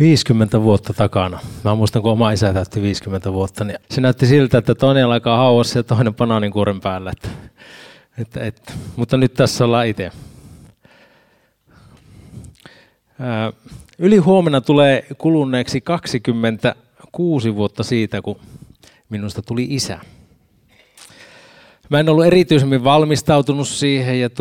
50 vuotta takana. Mä muistan, kun oma isä täytti 50 vuotta, niin se näytti siltä, että toinen alkaa hauassa ja toinen banaaninkuoren päällä. Mutta nyt tässä ollaan itse. Yli huomenna tulee kuluneeksi 26 vuotta siitä, kun minusta tuli isä. Mä en ollut erityisemmin valmistautunut siihen ja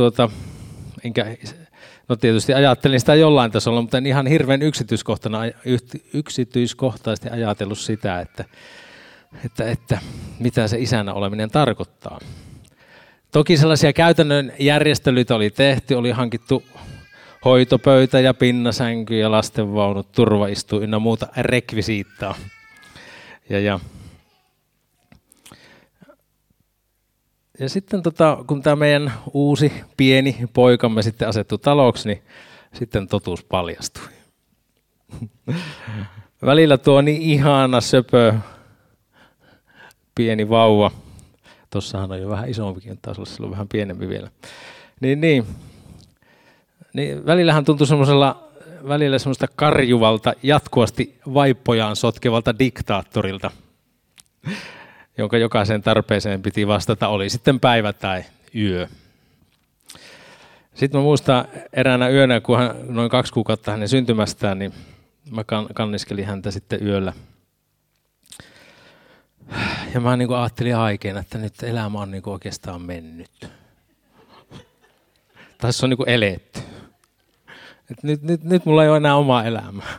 no tietysti ajattelin sitä jollain tasolla, mutta en ihan hirveän yksityiskohtaisesti ajatellut sitä, että mitä se isänä oleminen tarkoittaa. Toki sellaisia käytännön järjestelyitä oli tehty, oli hankittu hoitopöytä ja pinnasänky ja lastenvaunut, turvaistuin ynnä muuta rekvisiittaa. Ja sitten kun tämä meidän uusi pieni poikamme sitten asettui taloksi, niin sitten totuus paljastui. Välillä tuo niin ihana söpö pieni vauva, tossahan on jo vähän isompikin, taas olla silloin vähän pienempi vielä. Niin välillä hän tuntui semmoista karjuvalta, jatkuvasti vaippojaan sotkevalta diktaattorilta, jonka jokaiseen tarpeeseen piti vastata, oli sitten päivä tai yö. Sitten mä muistan eräänä yönä, kun hän noin 2 kuukautta hänen syntymästään, niin mä kanniskelin häntä sitten yöllä. Ja mä niin kuin ajattelin aikeena, että nyt elämä on niin kuin oikeastaan mennyt. Tässä on niin kuin eletty. Nyt mulla ei ole enää omaa elämää.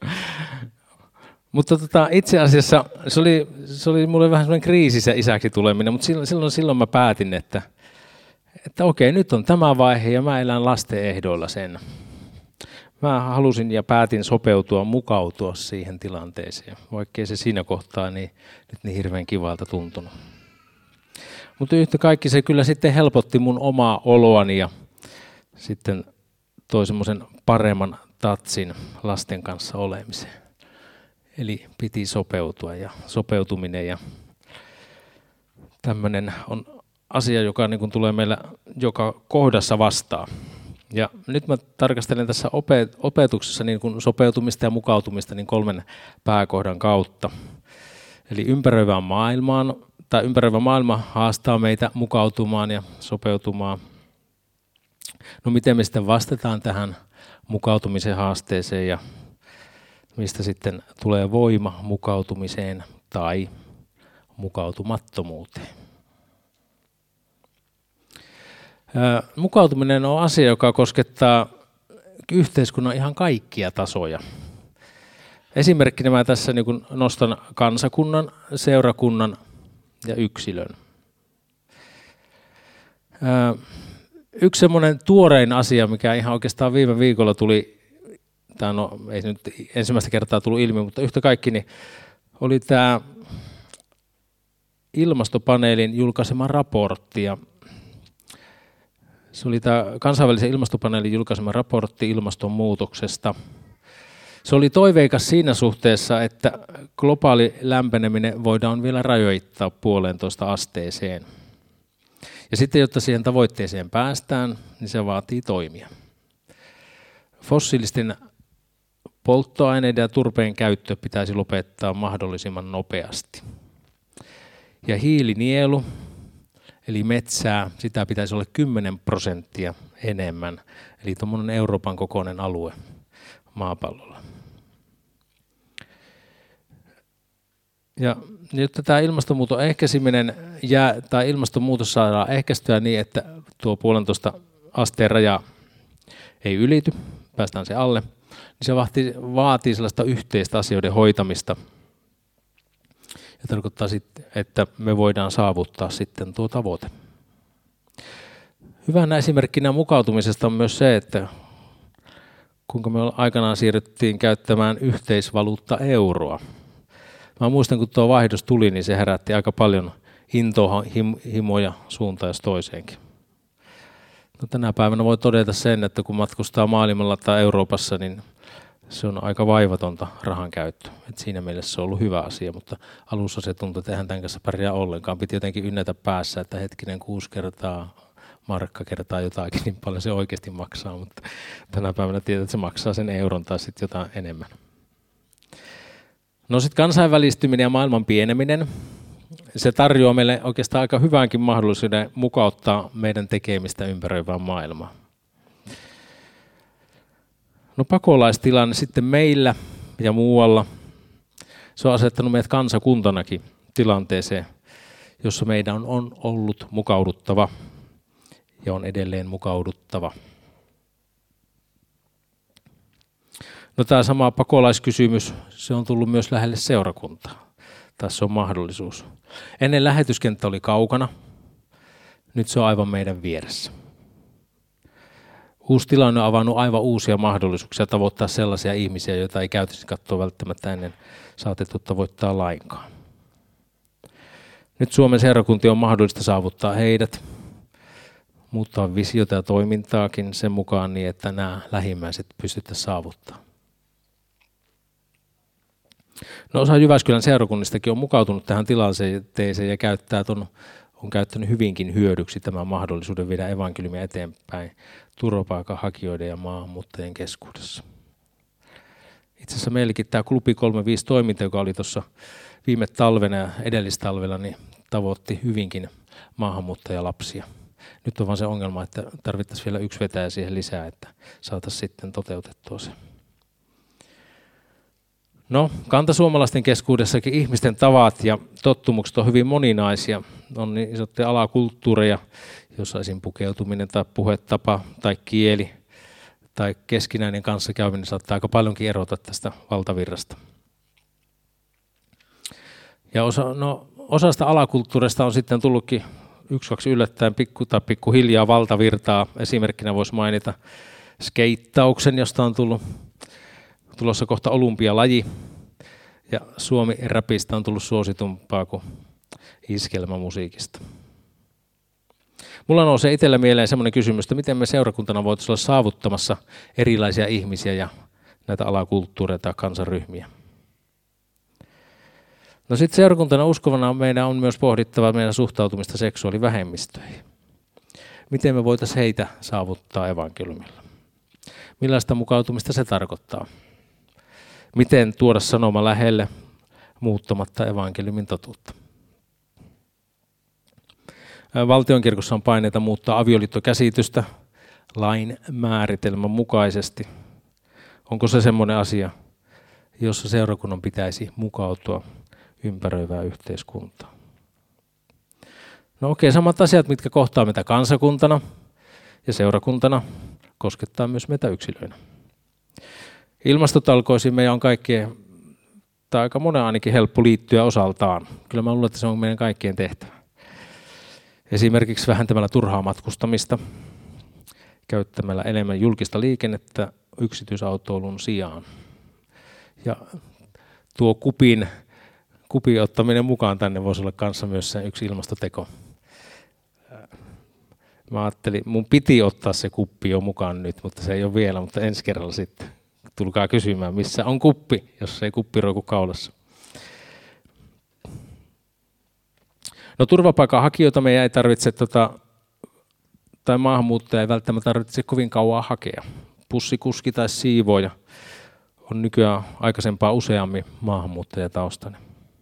Mutta itse asiassa se oli mulle vähän semmoinen kriisi se isäksi tuleminen, mutta silloin mä päätin, että okei, nyt on tämä vaihe ja mä elän lasten ehdoilla sen. Mä halusin ja päätin mukautua siihen tilanteeseen, vaikkei se siinä kohtaa nyt niin hirveän kivalta tuntunut. Mutta yhtä kaikki se kyllä sitten helpotti mun omaa oloani ja sitten toi semmoisen paremman tatsin lasten kanssa olemiseen. Eli piti sopeutua ja sopeutuminen ja tämmöinen on asia, joka niin kuin tulee meillä joka kohdassa vastaan. Ja nyt mä tarkastelen tässä opetuksessa niin kuin sopeutumista ja mukautumista niin 3 pääkohdan kautta. Eli ympäröivä maailma haastaa meitä mukautumaan ja sopeutumaan. No miten me sitten vastataan tähän mukautumisen haasteeseen ja mistä sitten tulee voima mukautumiseen tai mukautumattomuuteen. Mukautuminen on asia, joka koskettaa yhteiskunnan ihan kaikkia tasoja. Esimerkkinä mä tässä niin kun nostan kansakunnan, seurakunnan ja yksilön. Yksi semmoinen tuorein asia, mikä ihan oikeastaan viime viikolla tuli, ei nyt ensimmäistä kertaa tullut ilmi, mutta yhtä kaikki, niin oli tämä ilmastopaneelin julkaisema raportti. Ja se oli tämä kansainvälisen ilmastopaneelin julkaisema raportti ilmastonmuutoksesta. Se oli toiveikas siinä suhteessa, että globaali lämpeneminen voidaan vielä rajoittaa 1,5 asteeseen. Ja sitten, jotta siihen tavoitteeseen päästään, niin se vaatii toimia. Fossiilisten polttoaineiden ja turpeen käyttö pitäisi lopettaa mahdollisimman nopeasti. Ja hiilinielu, eli metsää, sitä pitäisi olla 10% enemmän. Eli tuommoinen Euroopan kokoinen alue maapallolla. Ja jotta tämä ilmastonmuutos ehkäiseminen tai ilmastonmuutos saadaan ehkäistyä niin, että tuo 1,5 asteen raja ei ylity, päästään se alle, niin se vaatii sellaista yhteistä asioiden hoitamista. Ja tarkoittaa sitten, että me voidaan saavuttaa sitten tuo tavoite. Hyvänä esimerkkinä mukautumisesta on myös se, että kuinka me aikanaan siirryttiin käyttämään yhteisvaluutta euroa. Mä muistan, kun tuo vaihdos tuli, niin se herätti aika paljon intohimoja suuntaan jos toiseenkin. No, tänä päivänä voi todeta sen, että kun matkustaa maailmalla tai Euroopassa, niin se on aika vaivatonta rahan käyttö. Et siinä mielessä se on ollut hyvä asia, mutta alussa se tuntui, että eihän tämän kanssa pärjää ollenkaan. Piti jotenkin ynnätä päässä, että hetkinen 6 markka kertaa jotakin, niin paljon se oikeasti maksaa, mutta tänä päivänä tiedät, että se maksaa sen euron tai sitten jotain enemmän. No sitten kansainvälistyminen ja maailman pieneminen, se tarjoaa meille oikeastaan aika hyvänkin mahdollisuuden mukauttaa meidän tekemistä ympäröivään maailmaan. No pakolaistilanne sitten meillä ja muualla, se on asettanut meidät kansakuntanakin tilanteeseen, jossa meidän on ollut mukauduttava ja on edelleen mukauduttava. No tämä sama pakolaiskysymys, se on tullut myös lähelle seurakuntaa. Tässä on mahdollisuus. Ennen lähetyskenttä oli kaukana, nyt se on aivan meidän vieressä. Uusi tilanne on avannut aivan uusia mahdollisuuksia tavoittaa sellaisia ihmisiä, joita ei käytännössä katsoa välttämättä ennen saatettu tavoittaa lainkaan. Nyt Suomen seurakuntien on mahdollista saavuttaa heidät, muuttaa visiota ja toimintaakin sen mukaan niin, että nämä lähimmäiset pystyttäisiin saavuttamaan. No osa Jyväskylän seurakunnistakin on mukautunut tähän tilanteeseen ja on käyttänyt hyvinkin hyödyksi tämän mahdollisuuden viedä evankeliumia eteenpäin turvapaikanhakijoiden ja maahanmuuttajien keskuudessa. Itse asiassa meilläkin tämä Klubi 35 toiminta, joka oli tuossa viime talvena ja edellistalvella, niin tavoitti hyvinkin maahanmuuttajalapsia. Nyt on vaan se ongelma, että tarvittaisiin vielä yksi vetäjä siihen lisää, että saataisiin sitten toteutettua se. No, kantasuomalaisten keskuudessakin ihmisten tavat ja tottumukset on hyvin moninaisia. On niin sanottuja alakulttuureja, jossa esim. Pukeutuminen tai puhetapa tai kieli tai keskinäinen kanssakäyminen saattaa aika paljonkin erota tästä valtavirrasta. Ja osasta alakulttuureista on sitten tullutkin 1-2 yllättäen pikkuhiljaa valtavirtaa. Esimerkkinä voisi mainita skeittauksen, josta on tulossa kohta olympialaji, ja Suomi-räpistä on tullut suositumpaa kuin iskelmämusiikista. Mulla nousee itsellä mieleen semmoinen kysymys, että miten me seurakuntana voitaisiin olla saavuttamassa erilaisia ihmisiä ja näitä alakulttuureita ja kansanryhmiä. No sitten seurakuntana uskovana meidän on myös pohdittava meidän suhtautumista seksuaalivähemmistöihin. Miten me voitaisiin heitä saavuttaa evankeliumilla? Millaista mukautumista se tarkoittaa? Miten tuoda sanoma lähelle muuttamatta evankeliumin totuutta? Valtionkirkossa on paineita muuttaa avioliittokäsitystä lain määritelmän mukaisesti. Onko se semmoinen asia, jossa seurakunnan pitäisi mukautua ympäröivään yhteiskuntaan? No okei, samat asiat, mitkä kohtaa meitä kansakuntana ja seurakuntana, koskettaa myös meitä yksilöinä. Ilmastotalkoisiin meidän on kaikkien, tai aika monen ainakin helppo liittyä osaltaan. Kyllä mä luulen, että se on meidän kaikkien tehtävä. Esimerkiksi vähentämällä turhaa matkustamista, käyttämällä enemmän julkista liikennettä yksityisautoilun sijaan. Ja tuo kupin ottaminen mukaan tänne voisi olla kanssa myös se yksi ilmastoteko. Mä ajattelin, mun piti ottaa se kuppi jo mukaan nyt, mutta se ei ole vielä, mutta ensi kerralla sitten. Tulkaa kysymään, missä on kuppi, jos ei kuppi roiku kaulassa. No turvapaikanhakijoita meidän ei tarvitse, tai maahanmuuttajia ei välttämättä tarvitse kovin kauan hakea. Pussikuski tai siivooja on nykyään aikaisempaa useammin maahanmuuttajataustainen.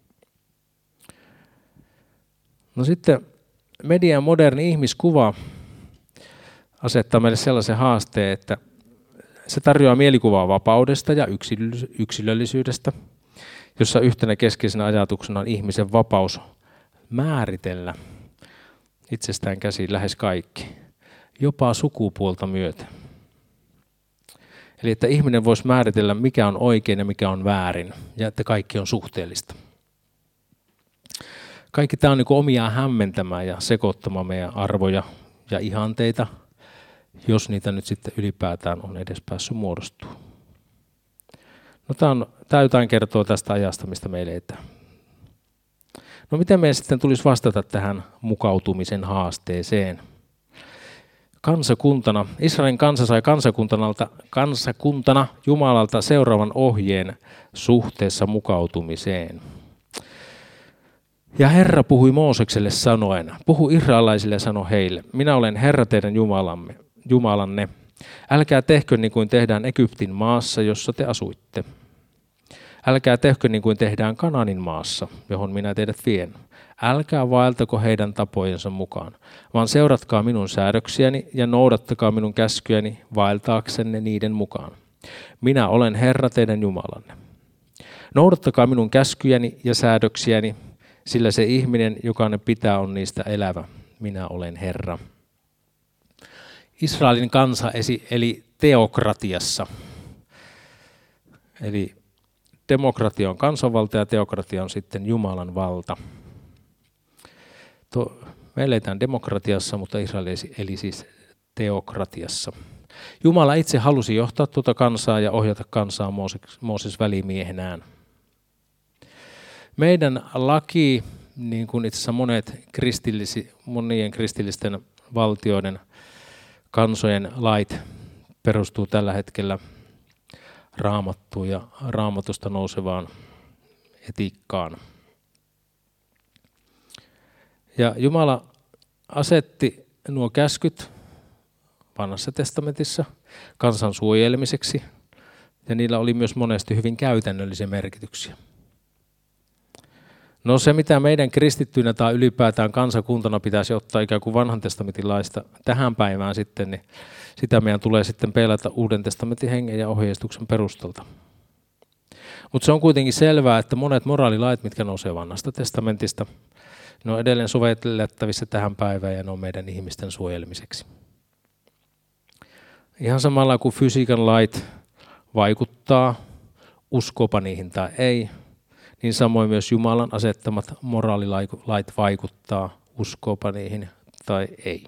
No sitten median moderni ihmiskuva asettaa meille sellaisen haasteen, että se tarjoaa mielikuvaa vapaudesta ja yksilöllisyydestä, jossa yhtenä keskeisenä ajatuksena on ihmisen vapaus määritellä itsestään käsin lähes kaikki, jopa sukupuolta myöten. Eli että ihminen voisi määritellä, mikä on oikein ja mikä on väärin, ja että kaikki on suhteellista. Kaikki tämä on niin kuin omiaan hämmentämään ja sekoittamaan meidän arvoja ja ihanteita, jos niitä nyt sitten ylipäätään on edes päässyt muodostumaan. No tämä jotain kertoo tästä ajasta, mistä me eletään. No miten meidän sitten tulisi vastata tähän mukautumisen haasteeseen? Kansakuntana, Israelin kansa sai kansakuntana Jumalalta seuraavan ohjeen suhteessa mukautumiseen. Ja Herra puhui Moosekselle sanoen, puhu israelaisille ja sano heille, minä olen Herra teidän Jumalanne. Älkää tehkö niin kuin tehdään Egyptin maassa, jossa te asuitte. Älkää tehkö niin kuin tehdään Kanaanin maassa, johon minä teidät vien. Älkää vaeltako heidän tapojensa mukaan, vaan seuratkaa minun säädöksiäni ja noudattakaa minun käskyäni vaeltaaksenne niiden mukaan. Minä olen Herra teidän Jumalanne. Noudattakaa minun käskyjäni ja säädöksiäni, sillä se ihminen, joka ne pitää, on niistä elävä. Minä olen Herra. Israelin kansa eli teokratiassa. Eli demokratia on kansanvalta ja teokratia on sitten Jumalan valta. Me eletään demokratiassa, mutta Israel eli siis teokratiassa. Jumala itse halusi johtaa tuota kansaa ja ohjata kansaa Mooses välimiehenään. Meidän laki, niin kuin itse asiassa monien kristillisten valtioiden kansojen lait, perustuu tällä hetkellä Raamattuun ja Raamatusta nousevaan etiikkaan. Ja Jumala asetti nuo käskyt Vanhassa testamentissa kansan suojelemiseksi, ja niillä oli myös monesti hyvin käytännöllisiä merkityksiä. No se, mitä meidän kristittyinä tai ylipäätään kansakuntana pitäisi ottaa ikään kuin Vanhan testamentin laista tähän päivään sitten, niin sitä meidän tulee sitten peilata Uuden testamentin hengen ja ohjeistuksen perustalta. Mutta se on kuitenkin selvää, että monet moraalilait, mitkä nousee Vanhasta testamentista, ne on edelleen sovellettavissa tähän päivään ja ne on meidän ihmisten suojelemiseksi. Ihan samalla kuin fysiikan lait vaikuttaa, uskopa niihin tai ei, niin samoin myös Jumalan asettamat moraalilait vaikuttaa, uskopa niihin tai ei.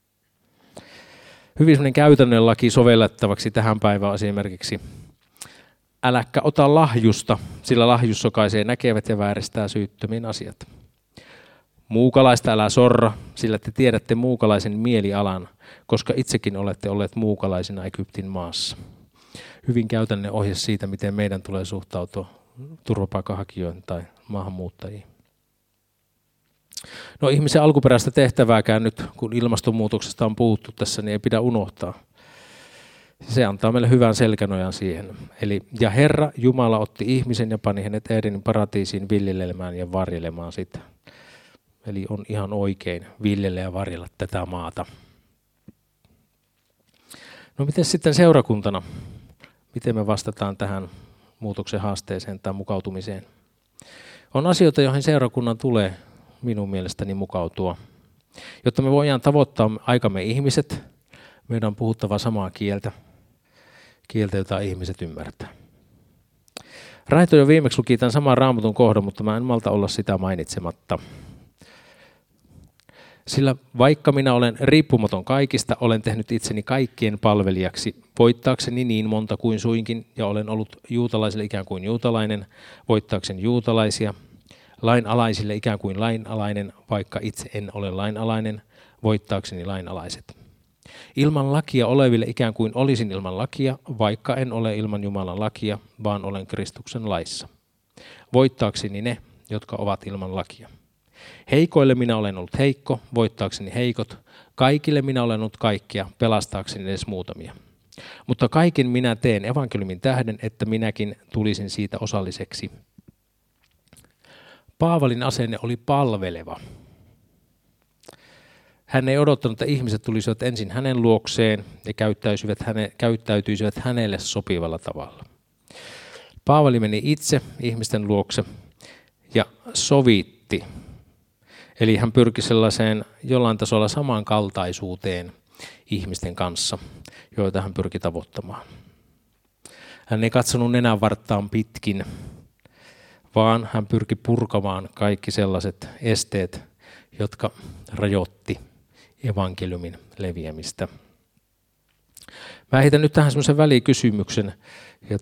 Hyvin sellainen käytännön laki sovellettavaksi tähän päivään esimerkiksi. Äläkkä ota lahjusta, sillä lahjus sokaisee näkevät ja vääristää syyttömiin asiat. Muukalaista älä sorra, sillä te tiedätte muukalaisen mielialan, koska itsekin olette olleet muukalaisina Egyptin maassa. Hyvin käytännön ohje siitä, miten meidän tulee suhtautua turvapaikanhakijoihin tai maahanmuuttajiin. No ihmisen alkuperäistä tehtävääkään nyt, kun ilmastonmuutoksesta on puhuttu tässä, niin ei pidä unohtaa. Se antaa meille hyvän selkänojan siihen. Eli, ja Herra Jumala otti ihmisen ja pani hänet Edenin paratiisiin viljelemään ja varjelemaan sitä. Eli on ihan oikein viljellä ja varjella tätä maata. No miten sitten seurakuntana? Miten me vastataan tähän muutoksen haasteeseen tai mukautumiseen? On asioita, joihin seurakunnan tulee minun mielestäni mukautua. Jotta me voidaan tavoittaa aikamme ihmiset, meidän on puhuttava samaa kieltä, jota ihmiset ymmärtää. Raito jo viimeksi luki tämän saman Raamatun kohdan, mutta mä en malta olla sitä mainitsematta. Sillä vaikka minä olen riippumaton kaikista, olen tehnyt itseni kaikkien palvelijaksi, voittaakseni niin monta kuin suinkin, ja olen ollut juutalaisille ikään kuin juutalainen, voittaakseni juutalaisia, lainalaisille ikään kuin lainalainen, vaikka itse en ole lainalainen, voittaakseni lainalaiset. Ilman lakia oleville ikään kuin olisin ilman lakia, vaikka en ole ilman Jumalan lakia, vaan olen Kristuksen laissa. Voittaakseni ne, jotka ovat ilman lakia. Heikoille minä olen ollut heikko, voittaakseni heikot. Kaikille minä olen ollut kaikkia, pelastaakseni edes muutamia. Mutta kaiken minä teen evankeliumin tähden, että minäkin tulisin siitä osalliseksi. Paavalin asenne oli palveleva. Hän ei odottanut, että ihmiset tulisivat ensin hänen luokseen ja käyttäytyisivät hänelle sopivalla tavalla. Paavali meni itse ihmisten luokse ja sovitti. Eli hän pyrki sellaiseen jollain tasolla samankaltaisuuteen ihmisten kanssa, joita hän pyrki tavoittamaan. Hän ei katsonut nenänvarttaan pitkin, vaan hän pyrki purkamaan kaikki sellaiset esteet, jotka rajoitti evankeliumin leviämistä. Mä heitän nyt tähän semmoisen välikysymyksen ja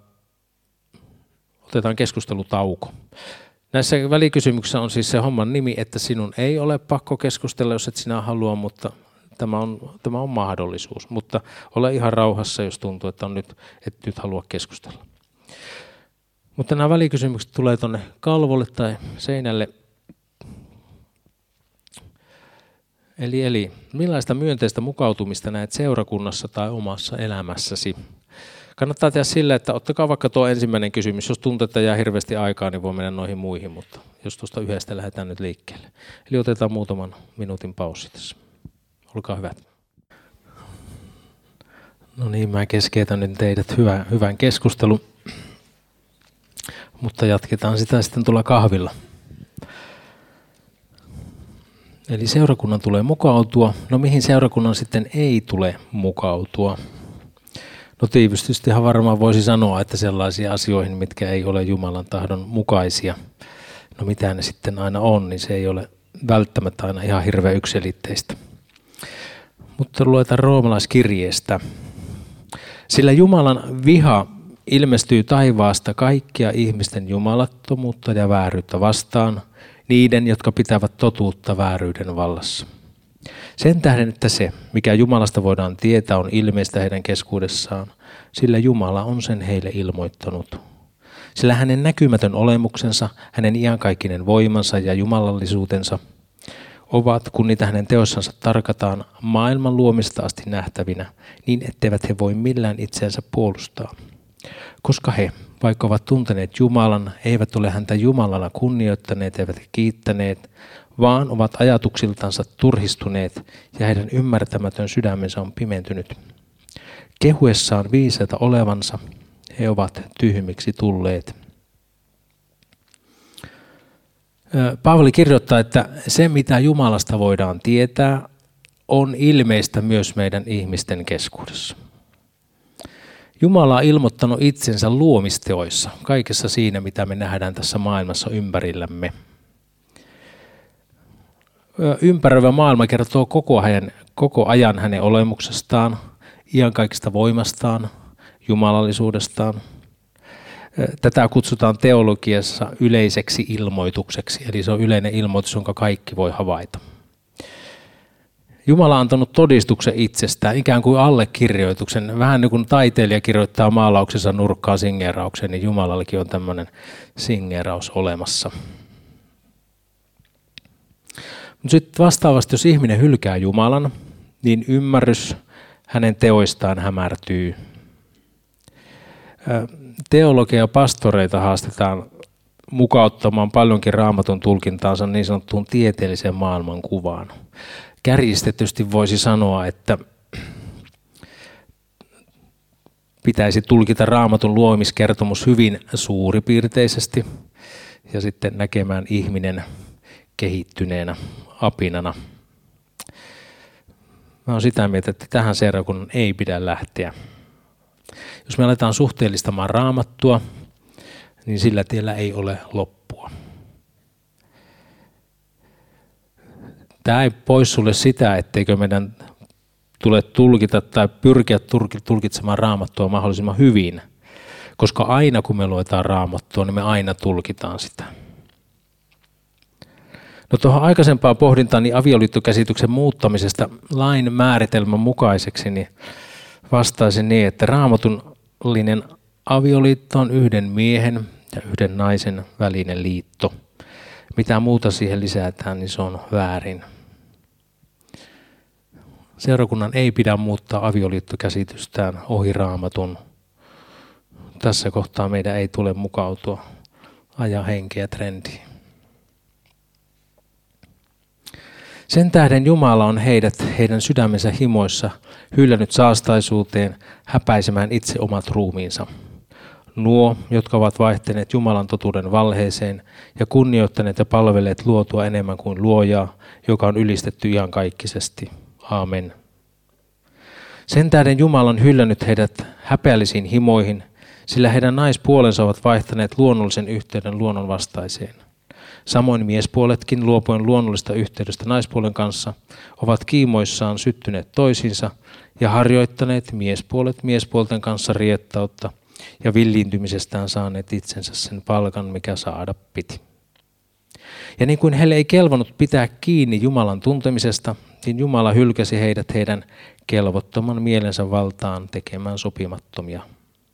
otetaan keskustelutauko. Näissä välikysymyksissä on siis se homman nimi, että sinun ei ole pakko keskustella, jos et sinä halua, mutta tämä on mahdollisuus. Mutta ole ihan rauhassa, jos tuntuu, että et nyt halua keskustella. Mutta nämä välikysymykset tulee tuonne kalvolle tai seinälle. Eli millaista myönteistä mukautumista näet seurakunnassa tai omassa elämässäsi? Kannattaa tehdä sillä, että ottakaa vaikka tuo ensimmäinen kysymys. Jos tuntuu, että jää hirveästi aikaa, niin voi mennä noihin muihin, mutta jos tuosta yhdestä lähdetään nyt liikkeelle. Eli otetaan muutaman minuutin paussi tässä. Olkaa hyvät. No niin, mä keskeytän nyt teidät hyvän keskustelun, mutta jatketaan sitä sitten tuolla kahvilla. Eli seurakunnan tulee mukautua. No mihin seurakunnan sitten ei tule mukautua? No tiivistystihan varmaan voisi sanoa, että sellaisia asioihin, mitkä ei ole Jumalan tahdon mukaisia. No mitä ne sitten aina on, niin se ei ole välttämättä aina ihan hirveän yksiselitteistä. Mutta luetaan roomalaiskirjeestä. Sillä Jumalan viha ilmestyy taivaasta kaikkia ihmisten jumalattomuutta ja vääryyttä vastaan, niiden, jotka pitävät totuutta vääryyden vallassa. Sen tähden, että se, mikä Jumalasta voidaan tietää, on ilmeistä heidän keskuudessaan, sillä Jumala on sen heille ilmoittanut. Sillä hänen näkymätön olemuksensa, hänen iankaikkinen voimansa ja jumalallisuutensa ovat, kun niitä hänen teossansa tarkataan, maailman luomista asti nähtävinä, niin etteivät he voi millään itseänsä puolustaa. Koska he, vaikka ovat tunteneet Jumalan, eivät ole häntä Jumalana kunnioittaneet eivätkä kiittäneet, vaan ovat ajatuksiltansa turhistuneet ja heidän ymmärtämätön sydämensä on pimentynyt. Kehuessaan viisaita olevansa, he ovat tyhmiksi tulleet. Paavali kirjoittaa, että se mitä Jumalasta voidaan tietää, on ilmeistä myös meidän ihmisten keskuudessa. Jumala on ilmoittanut itsensä luomisteoissa, kaikessa siinä mitä me nähdään tässä maailmassa ympärillämme. Ympäröivä maailma kertoo koko ajan hänen olemuksestaan, iankaikkisesta voimastaan, jumalallisuudestaan. Tätä kutsutaan teologiassa yleiseksi ilmoitukseksi, eli se on yleinen ilmoitus, jonka kaikki voi havaita. Jumala on antanut todistuksen itsestään, ikään kuin allekirjoituksen. Vähän niin kuin taiteilija kirjoittaa maalauksensa nurkkaan singeerauksen, niin Jumalallakin on tämmöinen singeeraus olemassa. Mutta sitten vastaavasti, jos ihminen hylkää Jumalan, niin ymmärrys hänen teoistaan hämärtyy. Teologia ja pastoreita haastetaan mukauttamaan paljonkin Raamatun tulkintaansa niin sanottuun tieteelliseen maailmankuvaan. Kärjistetysti voisi sanoa, että pitäisi tulkita Raamatun luomiskertomus hyvin suuripiirteisesti ja sitten näkemään ihminen kehittyneenä apinana. Mä olen sitä mieltä, että tähän seurakunnan ei pidä lähteä. Jos me aletaan suhteellistamaan Raamattua, niin sillä tiellä ei ole loppua. Tämä ei poissulje sitä, etteikö meidän tule tulkita tai pyrkiä tulkitsemaan Raamattua mahdollisimman hyvin, koska aina kun me luetaan Raamattua, niin me aina tulkitaan sitä. No tuohon aikaisempaan pohdintaan niin avioliittokäsityksen muuttamisesta lain määritelmän mukaiseksi, niin vastaisin niin, että raamatullinen avioliitto on yhden miehen ja yhden naisen välinen liitto. Mitä muuta siihen lisätään, niin se on väärin. Seurakunnan ei pidä muuttaa avioliittokäsitystään ohi Raamatun. Tässä kohtaa meidän ei tule mukautua ajan henkeä trendiin. Sen tähden Jumala on heidän sydämensä himoissa hyllännyt saastaisuuteen häpäisemään itse omat ruumiinsa. Nuo, jotka ovat vaihtaneet Jumalan totuuden valheeseen ja kunnioittaneet ja palvelleet luotua enemmän kuin luojaa, joka on ylistetty iankaikkisesti. Aamen. Sen tähden Jumala on hyllännyt heidät häpeällisiin himoihin, sillä heidän naispuolensa ovat vaihtaneet luonnollisen yhteyden luonnonvastaiseen. Samoin miespuoletkin luopuen luonnollista yhteydestä naispuolen kanssa ovat kiimoissaan syttyneet toisiinsa ja harjoittaneet miespuolet miespuolten kanssa riettautta ja villiintymisestään saaneet itsensä sen palkan, mikä saada piti. Ja niin kuin heille ei kelvannut pitää kiinni Jumalan tuntemisesta, niin Jumala hylkäsi heidät heidän kelvottoman mielensä valtaan tekemään sopimattomia.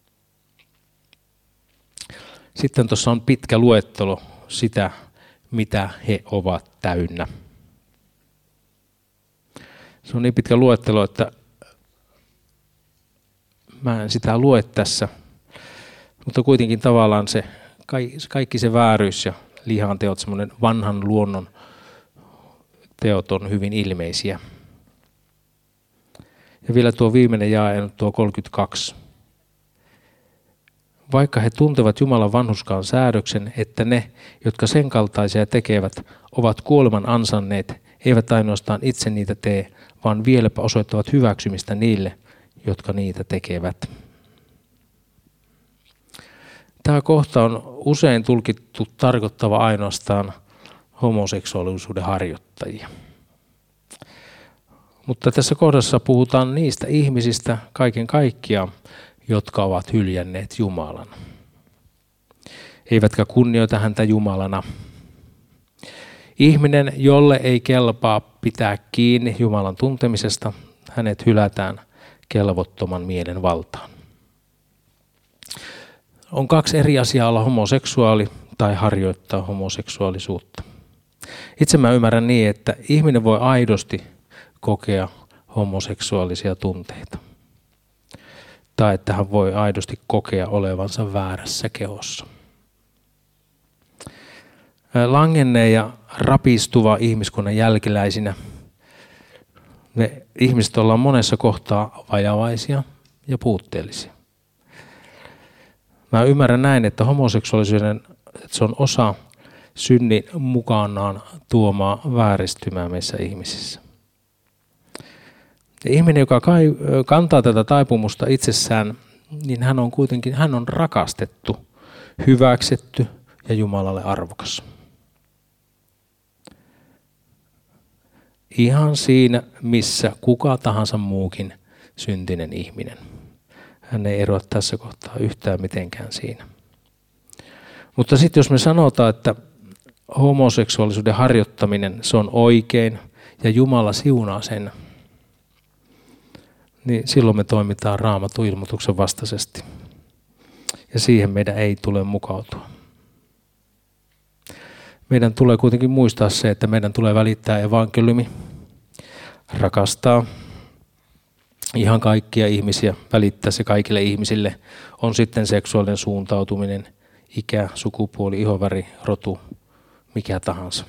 Sitten tuossa on pitkä luettelo sitä, mitä he ovat täynnä. Se on niin pitkä luettelo, että Mä en sitä lue tässä, mutta kuitenkin tavallaan se kaikki se vääryys ja lihan teot, semmoinen vanhan luonnon teot on hyvin ilmeisiä. Ja vielä tuo viimeinen jae, tuo 32. Vaikka he tuntevat Jumalan vanhurskaan säädöksen, että ne, jotka sen kaltaisia tekevät, ovat kuoleman ansanneet, eivät ainoastaan itse niitä tee, vaan vieläpä osoittavat hyväksymistä niille, jotka niitä tekevät. Tämä kohta on usein tulkittu tarkoittava ainoastaan homoseksuaalisuuden harjoittajia. Mutta tässä kohdassa puhutaan niistä ihmisistä kaiken kaikkiaan, jotka ovat hyljänneet Jumalan. Eivätkä kunnioita häntä Jumalana. Ihminen, jolle ei kelpaa pitää kiinni Jumalan tuntemisesta, hänet hylätään kelvottoman mielen valtaan. On kaksi eri asiaa olla homoseksuaali tai harjoittaa homoseksuaalisuutta. Itse mä ymmärrän niin, että ihminen voi aidosti kokea homoseksuaalisia tunteita. Tai että hän voi aidosti kokea olevansa väärässä kehossa. Langenneen ja rapistuva ihmiskunnan jälkeläisinä me ihmiset ollaan monessa kohtaa vajavaisia ja puutteellisia. Mä ymmärrän näin, että homoseksuaalisuuden se on osa synnin mukanaan tuomaa vääristymää meissä ihmisissä. Ja ihminen, joka kantaa tätä taipumusta itsessään, niin hän on rakastettu, hyväksytty ja Jumalalle arvokas. Ihan siinä, missä kuka tahansa muukin syntinen ihminen. Hän ei eroa tässä kohtaa yhtään mitenkään siinä. Mutta sitten jos me sanotaan, että homoseksuaalisuuden harjoittaminen, se on oikein ja Jumala siunaa sen, niin silloin me toimitaan Raamatun ilmoituksen vastaisesti. Ja siihen meidän ei tule mukautua. Meidän tulee kuitenkin muistaa se, että meidän tulee välittää evankeliumi, rakastaa ihan kaikkia ihmisiä, välittää se kaikille ihmisille. On sitten seksuaalinen suuntautuminen, ikä, sukupuoli, ihonväri, rotu, mikä tahansa.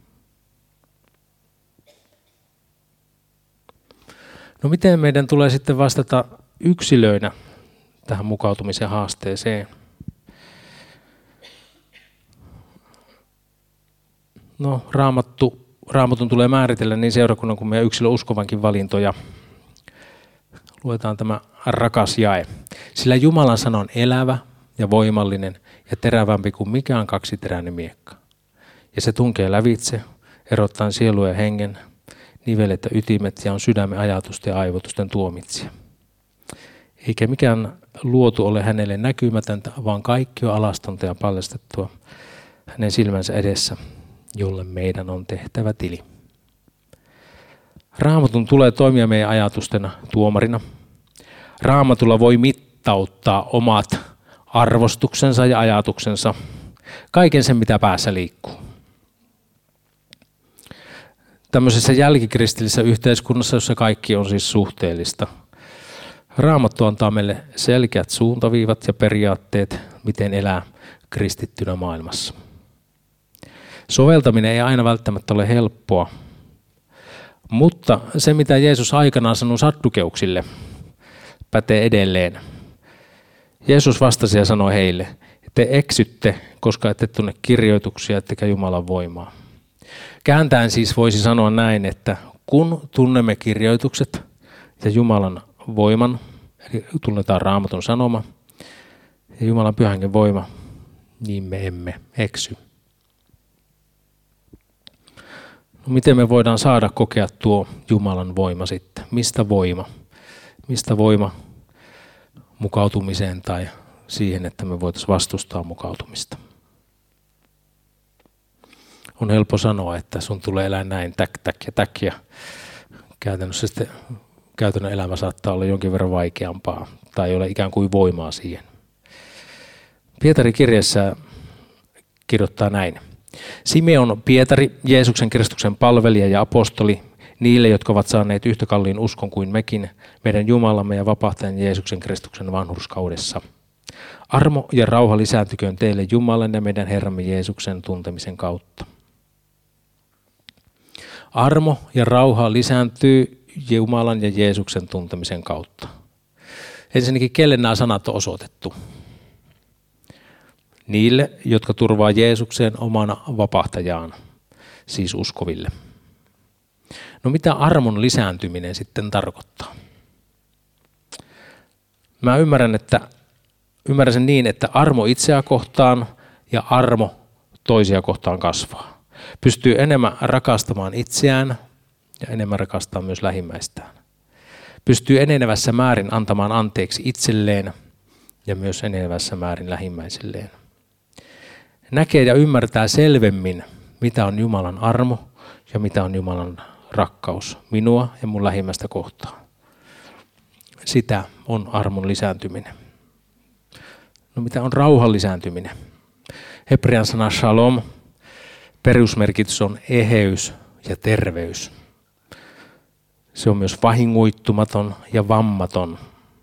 No miten meidän tulee sitten vastata yksilöinä tähän mukautumisen haasteeseen? No Raamatun tulee määritellä niin seurakunnan kuin meidän yksilön uskovankin valintoja. Luetaan tämä rakas jae. Sillä Jumalan sana on elävä ja voimallinen ja terävämpi kuin mikään kaksiteräinen miekka. Ja se tunkee lävitse, erottaen sielun ja hengen, nivelet ja ytimet ja on sydämen ajatusten ja aivotusten tuomitsija. Eikä mikään luotu ole hänelle näkymätöntä, vaan kaikki on alastonta ja paljastettua hänen silmänsä edessä, jolle meidän on tehtävä tili. Raamatun tulee toimia meidän ajatustena tuomarina. Raamatulla voi mittauttaa omat arvostuksensa ja ajatuksensa, kaiken sen mitä päässä liikkuu. Tämmöisessä jälkikristillisessä yhteiskunnassa, jossa kaikki on siis suhteellista, Raamattu antaa meille selkeät suuntaviivat ja periaatteet, miten elää kristittynä maailmassa. Soveltaminen ei aina välttämättä ole helppoa, mutta se mitä Jeesus aikanaan sanoi saddukeuksille, pätee edelleen. Jeesus vastasi ja sanoi heille, että te eksytte, koska ette tunne kirjoituksia ettekä Jumalan voimaa. Kääntäen siis voisi sanoa näin, että kun tunnemme kirjoitukset ja Jumalan voiman, eli tunnetaan Raamatun sanoma ja Jumalan Pyhän Hengen voima, niin me emme eksy. No, miten me voidaan saada kokea tuo Jumalan voima sitten? Mistä voima? Mistä voima mukautumiseen tai siihen, että me voitaisiin vastustaa mukautumista? On helppo sanoa, että sun tulee elää näin, täk ja käytännössä sitten käytännön elämä saattaa olla jonkin verran vaikeampaa tai ei ole ikään kuin voimaa siihen. Pietari kirjassa kirjoittaa näin. Simeon Pietari, Jeesuksen Kristuksen palvelija ja apostoli, Niille, jotka ovat saaneet yhtä kalliin uskon kuin mekin, meidän Jumalamme ja vapahtajan Jeesuksen Kristuksen vanhurskaudessa. Armo ja rauha lisääntyköön teille Jumalan ja meidän Herramme Jeesuksen tuntemisen kautta. Armo ja rauha lisääntyy Jumalan ja Jeesuksen tuntemisen kautta. Ensinnäkin, kelle nämä sanat on osoitettu? Niille, jotka turvaa Jeesukseen omana vapahtajaan, siis uskoville. No mitä armon lisääntyminen sitten tarkoittaa? Mä ymmärrän sen niin, että armo itseä kohtaan ja armo toisia kohtaan kasvaa. Pystyy enemmän rakastamaan itseään ja enemmän rakastamaan myös lähimmäistään. Pystyy enenevässä määrin antamaan anteeksi itselleen ja myös enenevässä määrin lähimmäisilleen. Näkee ja ymmärtää selvemmin, mitä on Jumalan armo ja mitä on Jumalan rakkaus minua ja mun lähimmäistä kohtaan. Sitä on armon lisääntyminen. No mitä on rauhan lisääntyminen? Hebrean sana shalom, perusmerkitys on eheys ja terveys. Se on myös vahingoittumaton ja vammaton.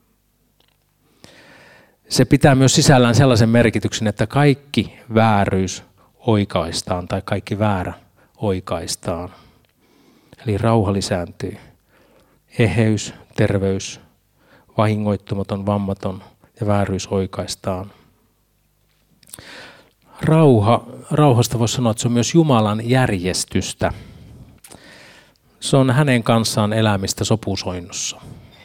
Se pitää myös sisällään sellaisen merkityksen, että kaikki vääryys oikaistaan tai kaikki väärä oikaistaan. Eli rauha lisääntyy. Eheys, terveys, vahingoittumaton, vammaton ja vääryys oikaistaan. Rauhasta voisi sanoa, että se on myös Jumalan järjestystä. Se on hänen kanssaan elämistä sopusoinnussa.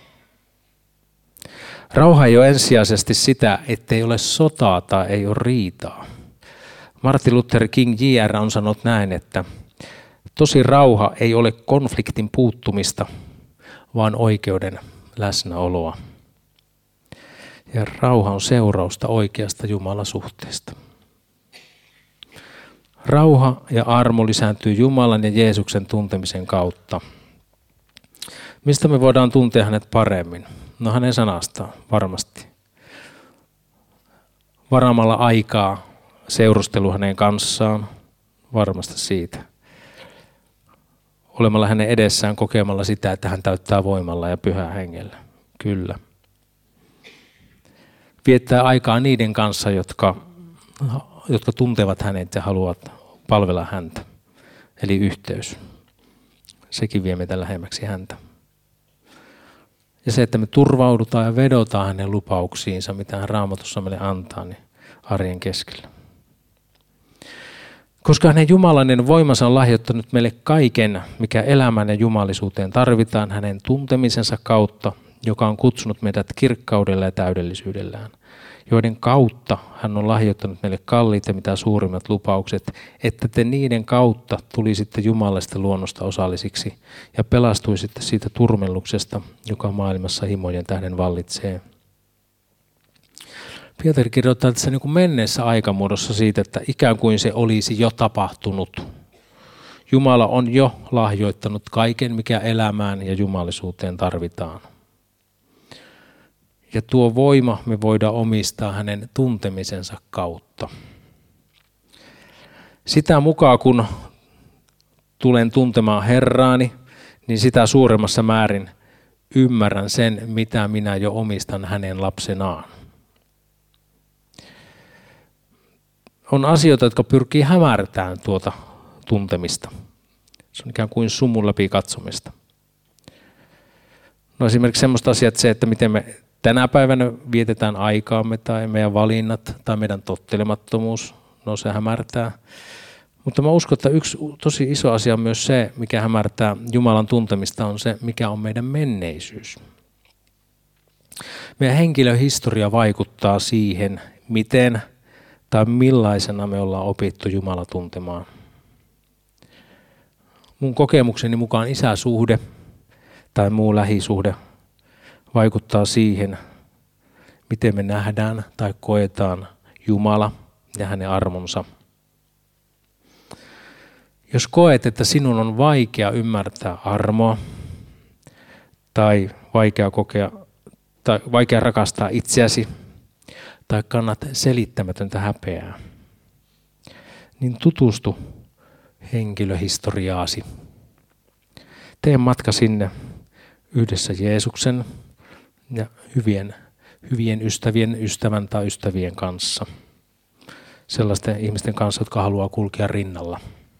Rauha ei ole ensisijaisesti sitä, ettei ole sotaa tai ei ole riitaa. Martin Luther King Jr. on sanonut näin, että tosi rauha ei ole konfliktin puuttumista, vaan oikeuden läsnäoloa. Ja rauha on seurausta oikeasta Jumalasuhteesta. Rauha ja armo lisääntyy Jumalan ja Jeesuksen tuntemisen kautta. Mistä me voidaan tuntea hänet paremmin? No hänen sanastaan varmasti. Varaamalla aikaa seurustelu hänen kanssaan, varmasti siitä. Olemalla hänen edessään kokemalla sitä, että hän täyttää voimalla ja pyhää hengellä. Kyllä. Viettää aikaa niiden kanssa, jotka tuntevat hänet ja haluavat palvella häntä. Eli yhteys. Sekin vie meitä lähemmäksi häntä. Ja se, että me turvaudutaan ja vedotaan hänen lupauksiinsa, mitä hän Raamatussa meille antaa, niin arjen keskellä. Koska hänen jumalainen voimansa on lahjoittanut meille kaiken, mikä elämään ja jumalisuuteen tarvitaan hänen tuntemisensa kautta, joka on kutsunut meidät kirkkaudella ja täydellisyydellään, joiden kautta hän on lahjoittanut meille kalliit ja mitä suurimmat lupaukset, että te niiden kautta tulisitte Jumalasta luonnosta osallisiksi ja pelastuisitte siitä turmelluksesta, joka maailmassa himojen tähden vallitsee. Pietari kirjoittaa tässä niin kuin menneessä aikamuodossa siitä, että ikään kuin se olisi jo tapahtunut. Jumala on jo lahjoittanut kaiken, mikä elämään ja jumalisuuteen tarvitaan. Ja tuo voima me voidaan omistaa hänen tuntemisensa kautta. Sitä mukaan kun tulen tuntemaan Herraani, niin sitä suuremmassa määrin ymmärrän sen, mitä minä jo omistan hänen lapsenaan. On asioita, jotka pyrkii hämärtämään tuota tuntemista. Se on ikään kuin sumun läpi katsomista. No esimerkiksi semmoista asiat se, että miten me tänä päivänä vietetään aikaamme tai meidän valinnat tai meidän tottelemattomuus, no se hämärtää. Mutta mä uskon, että yksi tosi iso asia on myös se, mikä hämärtää Jumalan tuntemista, on se, mikä on meidän menneisyys. Meidän henkilöhistoria vaikuttaa siihen, miten tai millaisena me ollaan opittu Jumala tuntemaan. Mun kokemukseni mukaan isäsuhde tai muu lähisuhde vaikuttaa siihen, miten me nähdään tai koetaan Jumala ja hänen armonsa. Jos koet, että sinun on vaikea ymmärtää armoa tai vaikea rakastaa itseäsi tai kannat selittämätöntä häpeää, niin tutustu henkilöhistoriaasi. Tee matka sinne yhdessä Jeesuksen ja hyvien ystävien, ystävän tai ystävien kanssa. Sellaisten ihmisten kanssa, jotka haluaa kulkea rinnalla.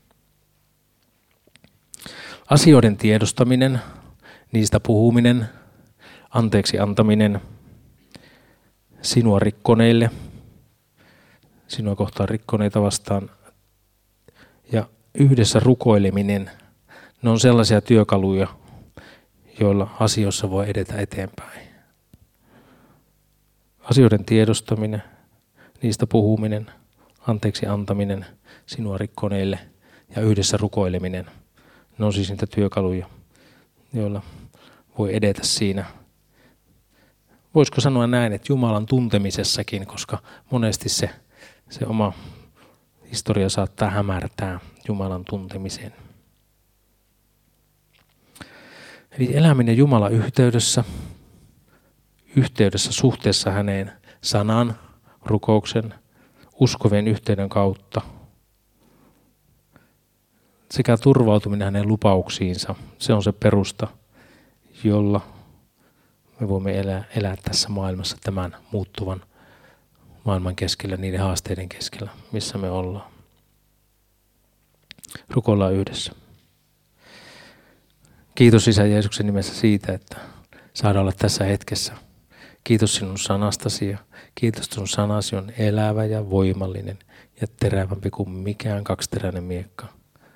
Asioiden tiedostaminen, niistä puhuminen, anteeksi antaminen, sinua rikkoneille, sinua kohtaan rikkoneita vastaan ja yhdessä rukoileminen, ne on sellaisia työkaluja, joilla asioissa voi edetä eteenpäin. Asioiden tiedostaminen, niistä puhuminen, anteeksi antaminen, sinua rikkoneille ja yhdessä rukoileminen, ne on siis niitä työkaluja, joilla voi edetä siinä. Voisiko sanoa näin, että Jumalan tuntemisessakin, koska monesti se oma historia saattaa hämärtää Jumalan tuntemiseen. Eli eläminen Jumalan yhteydessä suhteessa häneen sanan, rukouksen, uskovien yhteyden kautta sekä turvautuminen hänen lupauksiinsa. Se on se perusta, jolla me voimme elää tässä maailmassa tämän muuttuvan maailman keskellä, niiden haasteiden keskellä, missä me ollaan. Rukoillaan yhdessä. Kiitos Isä Jeesuksen nimessä siitä, että saadaan olla tässä hetkessä. Kiitos sinun sanastasi ja kiitos sinun sanasi on elävä ja voimallinen ja terävämpi kuin mikään kaksiteräinen miekka.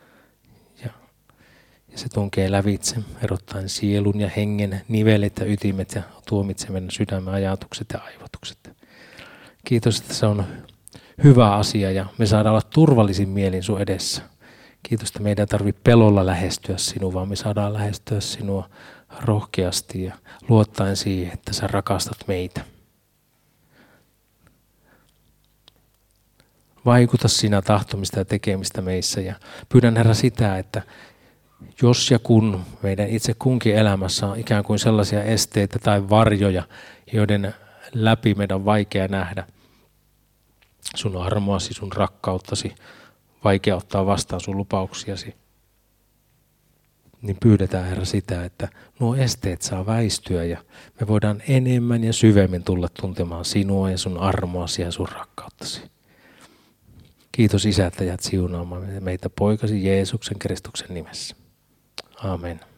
Ja se tunkee lävitse, erottaen sielun ja hengen nivelet ja ytimet ja tuomitsee meidän sydämen ajatukset ja aivotukset. Kiitos, että se on hyvä asia ja me saadaan olla turvallisin mielin sun edessä. Kiitos, että meidän ei tarvitse pelolla lähestyä sinua, vaan me saadaan lähestyä sinua rohkeasti ja luottaen siihen, että sä rakastat meitä. Vaikuta sinä tahtomista ja tekemistä meissä ja pyydän Herra sitä, että jos ja kun meidän itse kunkin elämässä on ikään kuin sellaisia esteitä tai varjoja, joiden läpi meidän on vaikea nähdä sun armoasi, sun rakkauttasi, vaikea ottaa vastaan sun lupauksiasi, niin pyydetään Herra sitä, että nuo esteet saa väistyä ja me voidaan enemmän ja syvemmin tulla tuntemaan sinua ja sun armoasi ja sun rakkauttasi. Kiitos Isä, että jäät siunaamaan meitä poikasi Jeesuksen Kristuksen nimessä. Amen.